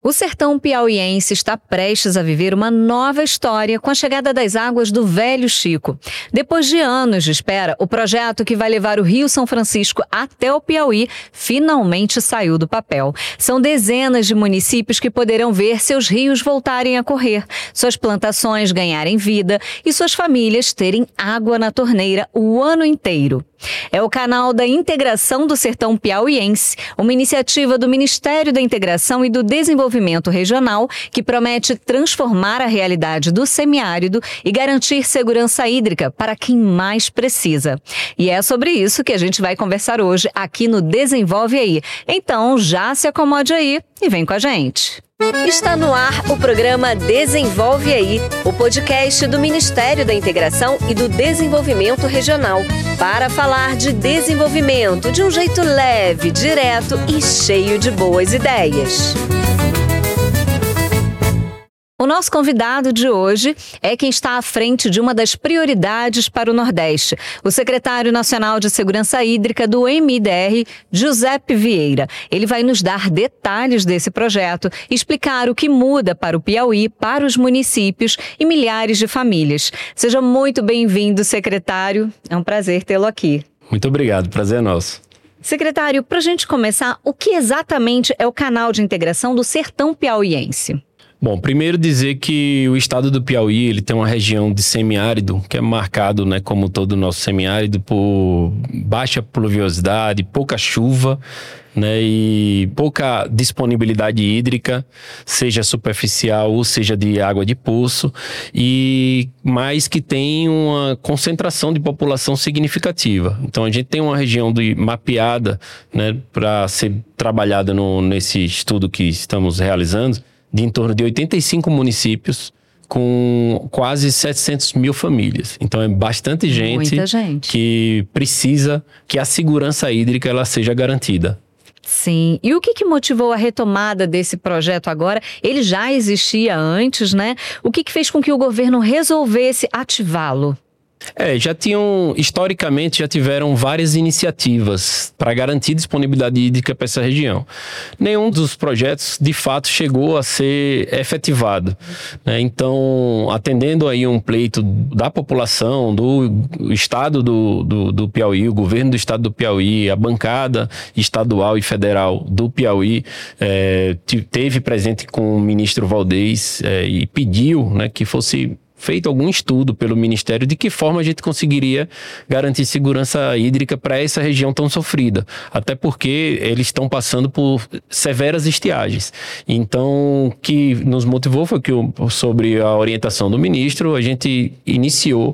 O sertão piauiense está prestes a viver uma nova história com a chegada das águas do Velho Chico. Depois de anos de espera, o projeto que vai levar o Rio São Francisco até o Piauí finalmente saiu do papel. São dezenas de municípios que poderão ver seus rios voltarem a correr, suas plantações ganharem vida e suas famílias terem água na torneira o ano inteiro. É o Canal da Integração do Sertão Piauiense, uma iniciativa do Ministério da Integração e do Desenvolvimento Regional que promete transformar a realidade do semiárido e garantir segurança hídrica para quem mais precisa. E é sobre isso que a gente vai conversar hoje aqui no Desenvolve Aí. Então já se acomode aí e vem com a gente. Está no ar o programa Desenvolve Aí, o podcast do Ministério da Integração e do Desenvolvimento Regional, para falar de desenvolvimento de um jeito leve, direto e cheio de boas ideias. O nosso convidado de hoje é quem está à frente de uma das prioridades para o Nordeste, o secretário nacional de Segurança Hídrica do MIDR, Giuseppe Vieira. Ele vai nos dar detalhes desse projeto e explicar o que muda para o Piauí, para os municípios e milhares de famílias. Seja muito bem-vindo, secretário. É um prazer tê-lo aqui. Muito obrigado, prazer é nosso. Secretário, para a gente começar, o que exatamente é o Canal de Integração do Sertão Piauiense? Bom, primeiro dizer que o estado do Piauí ele tem uma região de semiárido, que é marcado, como todo o nosso semiárido, por baixa pluviosidade, pouca chuva, e pouca disponibilidade hídrica, seja superficial ou seja de água de poço, mas que tem uma concentração de população significativa. Então a gente tem uma região mapeada, para ser trabalhada nesse estudo que estamos realizando, de em torno de 85 municípios, com quase 700 mil famílias. Então é bastante gente, muita gente que precisa que a segurança hídrica ela seja garantida. Sim. E o que motivou a retomada desse projeto agora? Ele já existia antes, O que fez com que o governo resolvesse ativá-lo? Historicamente já tiveram várias iniciativas para garantir disponibilidade hídrica para essa região. Nenhum dos projetos, de fato, chegou a ser efetivado. Então, atendendo aí um pleito da população, do estado do Piauí, o governo do estado do Piauí, a bancada estadual e federal do Piauí, teve presente com o ministro Valdez e pediu que fosse feito algum estudo pelo Ministério de que forma a gente conseguiria garantir segurança hídrica para essa região tão sofrida. Até porque eles estão passando por severas estiagens. Então, o que nos motivou foi que, sobre a orientação do ministro, a gente iniciou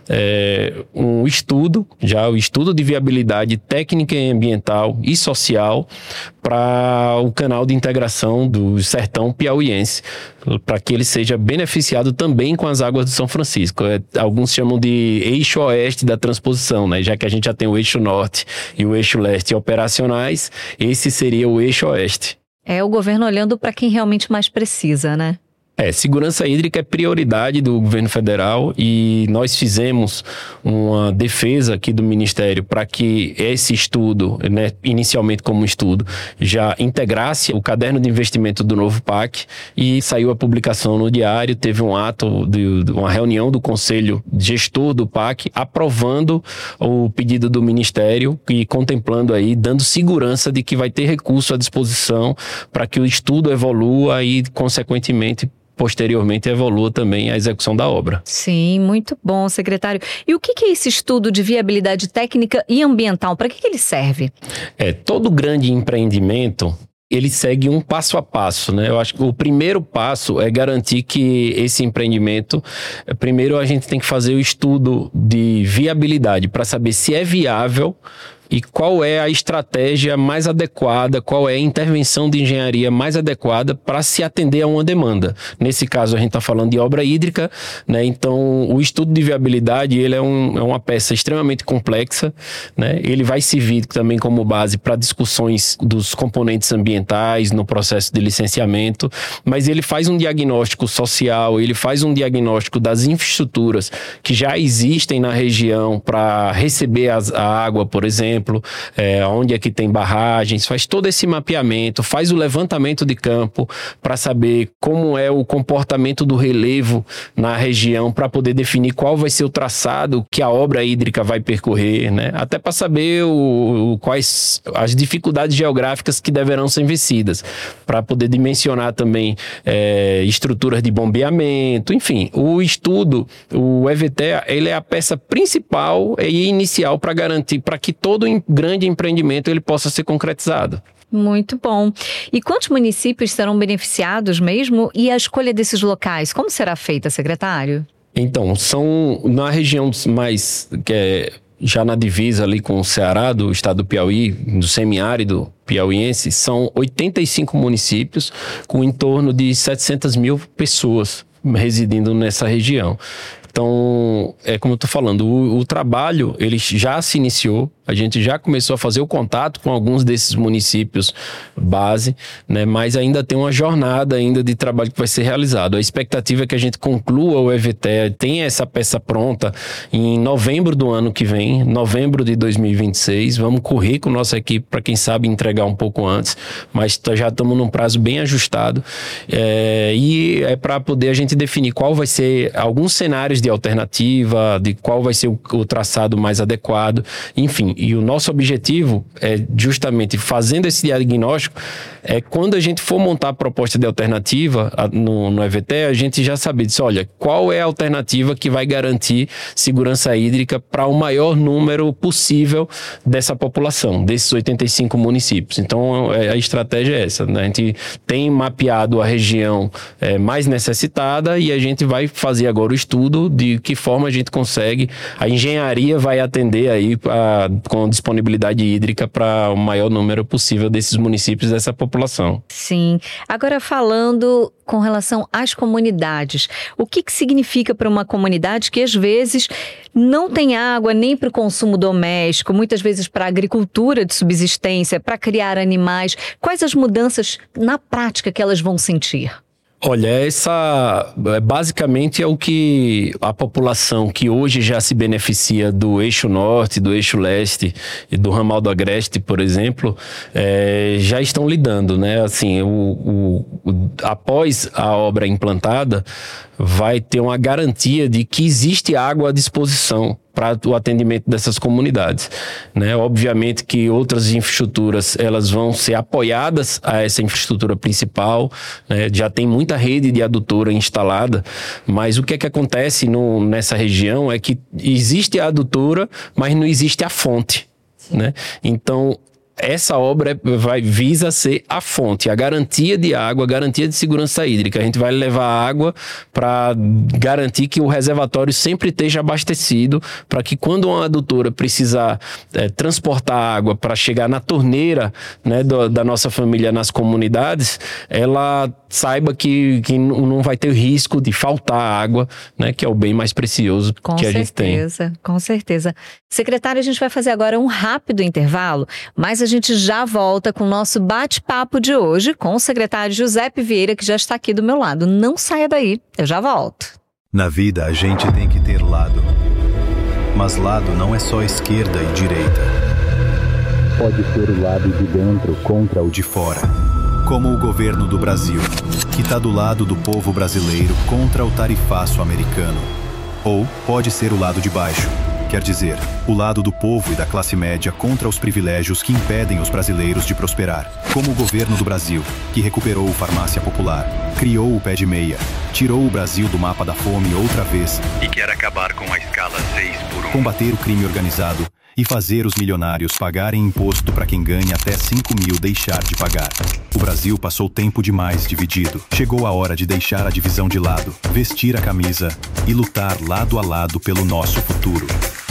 um estudo, o estudo de viabilidade técnica e ambiental e social para o canal de integração do sertão piauiense, para que ele seja beneficiado também com as águas do São Francisco. Alguns chamam de eixo oeste da transposição, já que a gente já tem o eixo norte e o eixo leste operacionais, esse seria o eixo oeste. É o governo olhando para quem realmente mais precisa, Segurança hídrica é prioridade do governo federal e nós fizemos uma defesa aqui do Ministério para que esse estudo, inicialmente como estudo, já integrasse o caderno de investimento do novo PAC e saiu a publicação no diário, teve um ato, uma reunião do Conselho Gestor do PAC aprovando o pedido do Ministério e contemplando aí, dando segurança de que vai ter recurso à disposição para que o estudo evolua e, consequentemente, posteriormente evolua também a execução da obra. Sim, muito bom, secretário. E o que é esse estudo de viabilidade técnica e ambiental? Para que ele serve? Todo grande empreendimento, ele segue um passo a passo, Eu acho que o primeiro passo é garantir que esse empreendimento, primeiro a gente tem que fazer o estudo de viabilidade para saber se é viável e qual é a estratégia mais adequada, qual é a intervenção de engenharia mais adequada para se atender a uma demanda. Nesse caso, a gente está falando de obra hídrica, Então, o estudo de viabilidade ele é uma peça extremamente complexa, Ele vai servir também como base para discussões dos componentes ambientais no processo de licenciamento, mas ele faz um diagnóstico social, ele faz um diagnóstico das infraestruturas que já existem na região para receber a água, por exemplo, exemplo, onde é que tem barragens, faz todo esse mapeamento, faz o levantamento de campo para saber como é o comportamento do relevo na região, para poder definir qual vai ser o traçado que a obra hídrica vai percorrer, né? Até para saber quais as dificuldades geográficas que deverão ser vencidas, para poder dimensionar também estruturas de bombeamento, enfim, o estudo, o EVTEA, ele é a peça principal e inicial para garantir, para que todo grande empreendimento ele possa ser concretizado. Muito bom. E quantos municípios serão beneficiados mesmo? E a escolha desses locais, como será feita, secretário? Então, são na região mais... já na divisa ali com o Ceará, do estado do Piauí, do semiárido piauiense, são 85 municípios com em torno de 700 mil pessoas residindo nessa região. Então, como eu estou falando, o trabalho ele já se iniciou, a gente já começou a fazer o contato com alguns desses municípios base, né? Mas ainda tem uma jornada ainda de trabalho que vai ser realizado. A expectativa é que a gente conclua o EVTEA, tenha essa peça pronta em novembro do ano que vem, novembro de 2026. Vamos correr com nossa equipe para, quem sabe, entregar um pouco antes, mas já estamos num prazo bem ajustado. E é para poder a gente definir qual vai ser alguns cenários de alternativa, de qual vai ser o traçado mais adequado, enfim. E o nosso objetivo é justamente, fazendo esse diagnóstico, quando a gente for montar a proposta de alternativa no EVTEA, a gente já saber disso, olha, qual é a alternativa que vai garantir segurança hídrica para o maior número possível dessa população, desses 85 municípios. Então, a estratégia é essa, né? A gente tem mapeado a região mais necessitada e a gente vai fazer agora o estudo de que forma a gente consegue, a engenharia vai atender aí com disponibilidade hídrica para o maior número possível desses municípios, dessa população. Sim. Agora, falando com relação às comunidades, o que significa para uma comunidade que às vezes não tem água nem para o consumo doméstico, muitas vezes para a agricultura de subsistência, para criar animais? Quais as mudanças na prática que elas vão sentir? Olha, essa basicamente é o que a população que hoje já se beneficia do eixo norte, do eixo leste e do ramal do agreste, por exemplo, já estão lidando, né? Assim, após a obra implantada, vai ter uma garantia de que existe água à disposição para o atendimento dessas comunidades, né? Obviamente que outras infraestruturas elas vão ser apoiadas a essa infraestrutura principal, né? Já tem muita rede de adutora instalada, mas o que é que acontece nessa região é que existe a adutora, mas não existe a fonte, né? Então, essa obra visa ser a fonte, a garantia de água, a garantia de segurança hídrica. A gente vai levar água para garantir que o reservatório sempre esteja abastecido, para que quando uma adutora precisar transportar água para chegar na torneira, né, da nossa família nas comunidades, ela saiba que não vai ter risco de faltar água, né, que é o bem mais precioso que a gente tem. Com certeza. Secretário, a gente vai fazer agora um rápido intervalo, mas a gente já volta com o nosso bate-papo de hoje com o secretário Giuseppe Vieira, que já está aqui do meu lado. Não saia daí, eu já volto. Na vida a gente tem que ter lado, mas lado não é só esquerda e direita. Pode ser o lado de dentro contra o de fora, como o governo do Brasil, que está do lado do povo brasileiro contra o tarifaço americano. Ou pode ser o lado de baixo, quer dizer, o lado do povo e da classe média contra os privilégios que impedem os brasileiros de prosperar. Como o governo do Brasil, que recuperou o farmácia popular, criou o pé de meia, tirou o Brasil do mapa da fome outra vez e quer acabar com a escala 6x1. Combater o crime organizado e fazer os milionários pagarem imposto para quem ganha até 5 mil deixar de pagar. O Brasil passou tempo demais dividido. Chegou a hora de deixar a divisão de lado, vestir a camisa e lutar lado a lado pelo nosso futuro.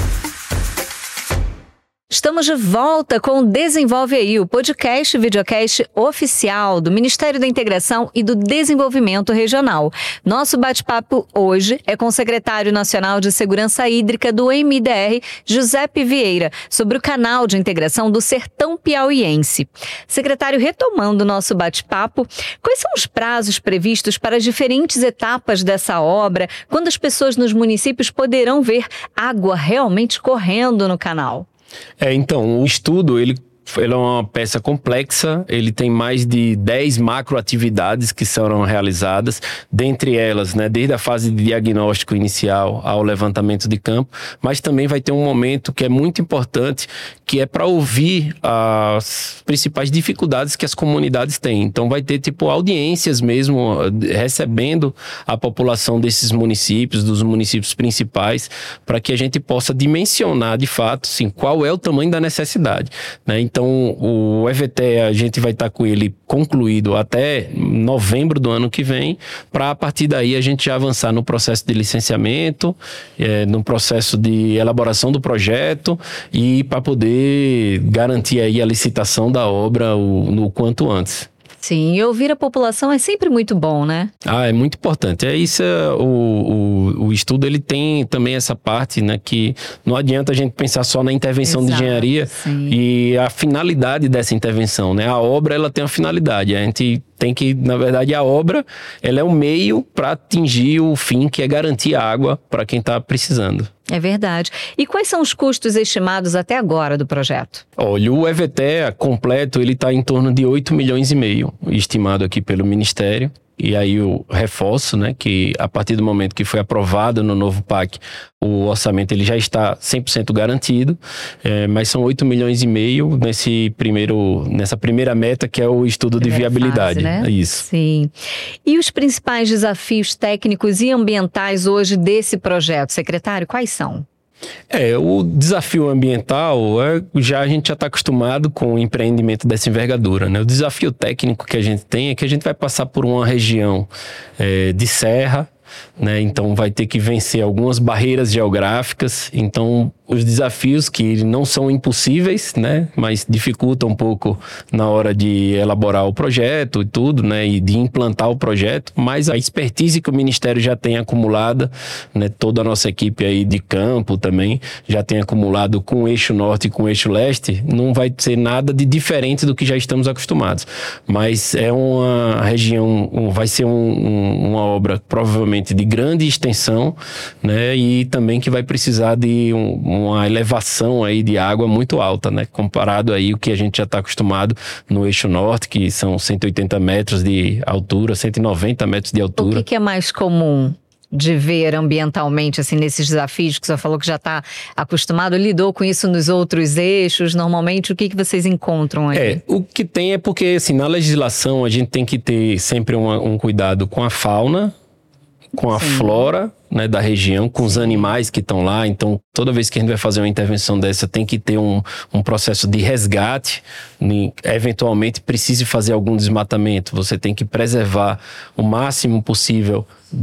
Estamos de volta com o Desenvolve Aí, o podcast e videocast oficial do Ministério da Integração e do Desenvolvimento Regional. Nosso bate-papo hoje é com o secretário nacional de Segurança Hídrica do MDR, Giuseppe Vieira, sobre o canal de integração do Sertão Piauiense. Secretário, retomando o nosso bate-papo, quais são os prazos previstos para as diferentes etapas dessa obra, quando as pessoas nos municípios poderão ver água realmente correndo no canal? Então, o estudo, ele é uma peça complexa, ele tem mais de 10 macroatividades que serão realizadas, dentre elas, né, desde a fase de diagnóstico inicial ao levantamento de campo, mas também vai ter um momento que é muito importante, que é para ouvir as principais dificuldades que as comunidades têm. Então vai ter audiências mesmo, recebendo a população desses municípios, dos municípios principais, para que a gente possa dimensionar de fato, sim, qual é o tamanho da necessidade, né? Então, o EVT, a gente vai estar com ele concluído até novembro do ano que vem, para a partir daí a gente já avançar no processo de licenciamento, no processo de elaboração do projeto e para poder garantir aí a licitação da obra no quanto antes. Sim, e ouvir a população é sempre muito bom, né? É muito importante. O estudo, ele tem também essa parte, né, que não adianta a gente pensar só na intervenção de engenharia, sim, e a finalidade dessa intervenção, né? A obra, ela tem uma finalidade. A gente tem que, na verdade, a obra, ela é um meio para atingir o fim, que é garantir água para quem está precisando. É verdade. E quais são os custos estimados até agora do projeto? Olha, o EVT completo, ele está em torno de 8,5 milhões, estimado aqui pelo Ministério. E aí eu reforço, né, que a partir do momento que foi aprovado no novo PAC, o orçamento ele já está 100% garantido, mas são 8,5 milhões nessa primeira meta, que é o estudo de viabilidade. Fase, né? É isso. Sim. E os principais desafios técnicos e ambientais hoje desse projeto, secretário, quais são? O desafio ambiental, a gente já está acostumado com o empreendimento dessa envergadura, né? O desafio técnico que a gente tem é que a gente vai passar por uma região de serra, né? Então vai ter que vencer algumas barreiras geográficas. Então os desafios que não são impossíveis, né, mas dificultam um pouco na hora de elaborar o projeto e tudo, né, e de implantar o projeto, mas a expertise que o Ministério já tem acumulada, né, toda a nossa equipe aí de campo também já tem acumulado com o eixo norte e com o eixo leste, não vai ser nada de diferente do que já estamos acostumados, mas é uma região, vai ser uma obra provavelmente de grande extensão, né, e também que vai precisar de uma elevação aí de água muito alta, né? Comparado aí o que a gente já está acostumado no eixo norte, que são 180 metros de altura, 190 metros de altura. O que é mais comum de ver ambientalmente, assim, nesses desafios que você falou que já está acostumado, lidou com isso nos outros eixos? Normalmente, o que vocês encontram aí? O que tem é porque, assim, na legislação a gente tem que ter sempre um cuidado com a fauna, com a flora, né, da região, com os animais que estão lá. Então, toda vez que a gente vai fazer uma intervenção dessa, tem que ter um processo de resgate. Eventualmente, precise fazer algum desmatamento. Você tem que preservar o máximo possível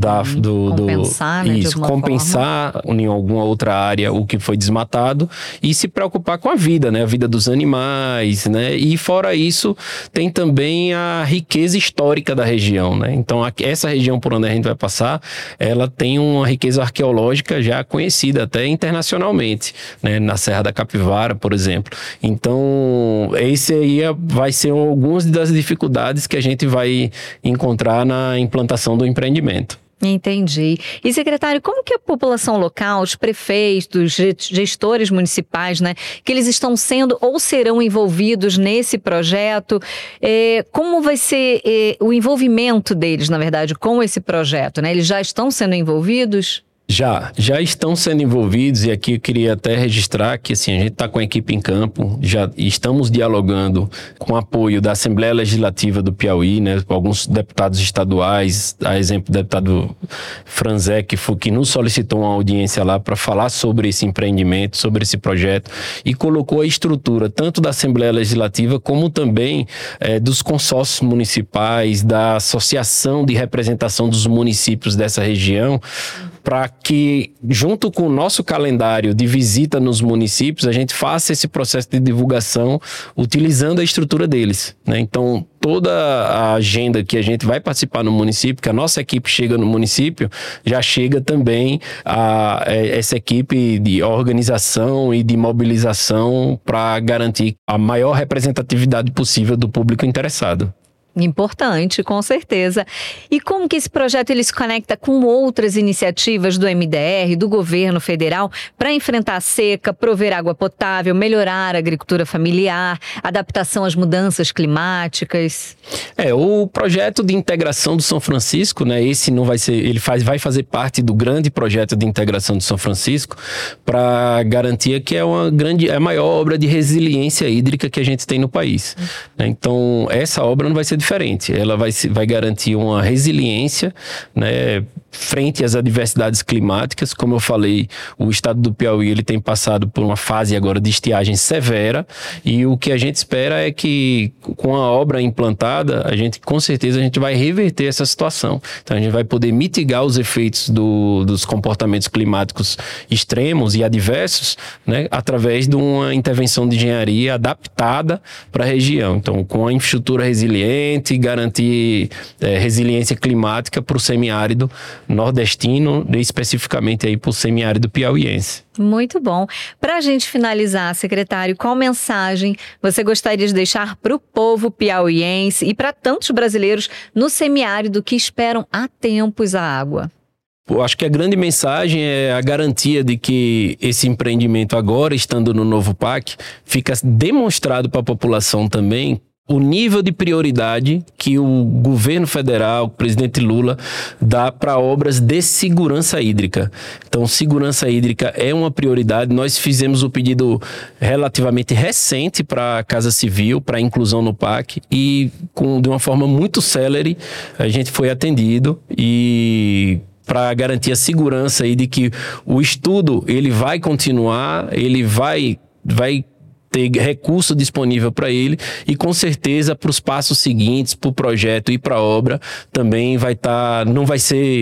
compensar, né, compensar em alguma outra área o que foi desmatado e se preocupar com a vida, né, a vida dos animais, né, e fora isso tem também a riqueza histórica da região, né. Então essa região por onde a gente vai passar, ela tem uma riqueza arqueológica já conhecida até internacionalmente, né, na Serra da Capivara, por exemplo. Então esse aí vai ser algumas das dificuldades que a gente vai encontrar na implantação do empreendimento. Entendi. E, secretário, como que a população local, os prefeitos, gestores municipais, né, que eles estão sendo ou serão envolvidos nesse projeto, como vai ser o envolvimento deles, na verdade, com esse projeto, né? Eles já estão sendo envolvidos? Já estão sendo envolvidos, e aqui eu queria até registrar que assim, a gente está com a equipe em campo, já estamos dialogando com o apoio da Assembleia Legislativa do Piauí, né, com alguns deputados estaduais, a exemplo do deputado Franzé, que nos solicitou uma audiência lá para falar sobre esse empreendimento, sobre esse projeto, e colocou a estrutura tanto da Assembleia Legislativa como também dos consórcios municipais, da Associação de Representação dos Municípios dessa região, para que, junto com o nosso calendário de visita nos municípios, a gente faça esse processo de divulgação utilizando a estrutura deles, né? Então, toda a agenda que a gente vai participar no município, que a nossa equipe chega no município, já chega também essa equipe de organização e de mobilização para garantir a maior representatividade possível do público interessado. Importante, com certeza. E como que esse projeto ele se conecta com outras iniciativas do MDR, do governo federal, para enfrentar a seca, prover água potável, melhorar a agricultura familiar, adaptação às mudanças climáticas? O projeto de integração do São Francisco, né, esse não vai ser, vai fazer parte do grande projeto de integração do São Francisco, para garantir que é a maior obra de resiliência hídrica que a gente tem no país. Então, essa obra não vai ser diferente. Ela vai garantir uma resiliência, né, frente às adversidades climáticas. Como eu falei, o estado do Piauí ele tem passado por uma fase agora de estiagem severa, e o que a gente espera é que, com a obra implantada, com certeza a gente vai reverter essa situação. Então a gente vai poder mitigar os efeitos dos comportamentos climáticos extremos e adversos, né, através de uma intervenção de engenharia adaptada para a região. Então, com a infraestrutura resiliente, garantir resiliência climática para o semiárido nordestino, especificamente aí para o semiárido piauiense. Muito bom. Para a gente finalizar, secretário, qual mensagem você gostaria de deixar para o povo piauiense e para tantos brasileiros no semiárido que esperam há tempos a água? Eu acho que a grande mensagem é a garantia de que esse empreendimento agora, estando no novo PAC, fica demonstrado para a população também o nível de prioridade que o governo federal, o presidente Lula, dá para obras de segurança hídrica. Então, segurança hídrica é uma prioridade. Nós fizemos o pedido relativamente recente para a Casa Civil, para a inclusão no PAC, e de uma forma muito célere a gente foi atendido, e para garantir a segurança aí de que o estudo ele vai continuar, ele vai ter recurso disponível para ele, e com certeza para os passos seguintes, para o projeto e para a obra, também não vai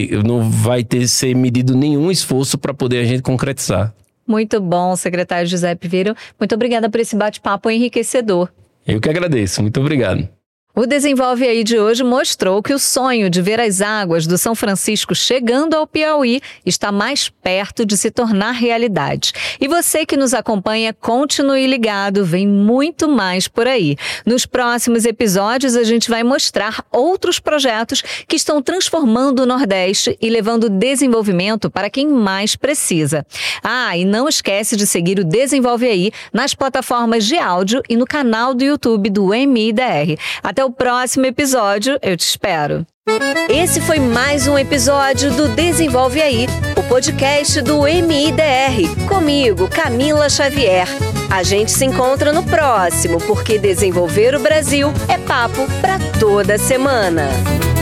ser medido nenhum esforço para poder a gente concretizar. Muito bom, secretário Giuseppe Vieira. Muito obrigada por esse bate-papo enriquecedor. Eu que agradeço. Muito obrigado. O Desenvolve Aí de hoje mostrou que o sonho de ver as águas do São Francisco chegando ao Piauí está mais perto de se tornar realidade. E você que nos acompanha, continue ligado, vem muito mais por aí. Nos próximos episódios a gente vai mostrar outros projetos que estão transformando o Nordeste e levando desenvolvimento para quem mais precisa. E não esquece de seguir o Desenvolve Aí nas plataformas de áudio e no canal do YouTube do MIDR. Até o próximo episódio, eu te espero. Esse foi mais um episódio do Desenvolve Aí, o podcast do MIDR, comigo, Camila Xavier. A gente se encontra no próximo, porque desenvolver o Brasil é papo para toda semana.